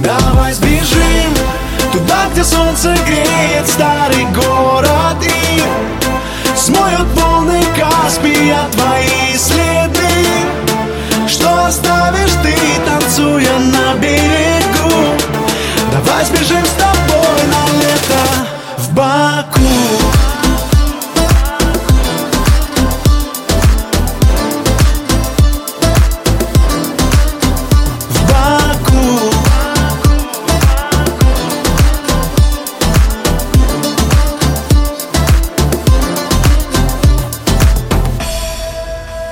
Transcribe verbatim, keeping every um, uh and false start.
Давай сбежим туда, где солнце греет старый город, и смоют волны Каспия твои следы. Что оставишь ты, танцуя на берегу? Давай сбежим с тобой на лето в Баку.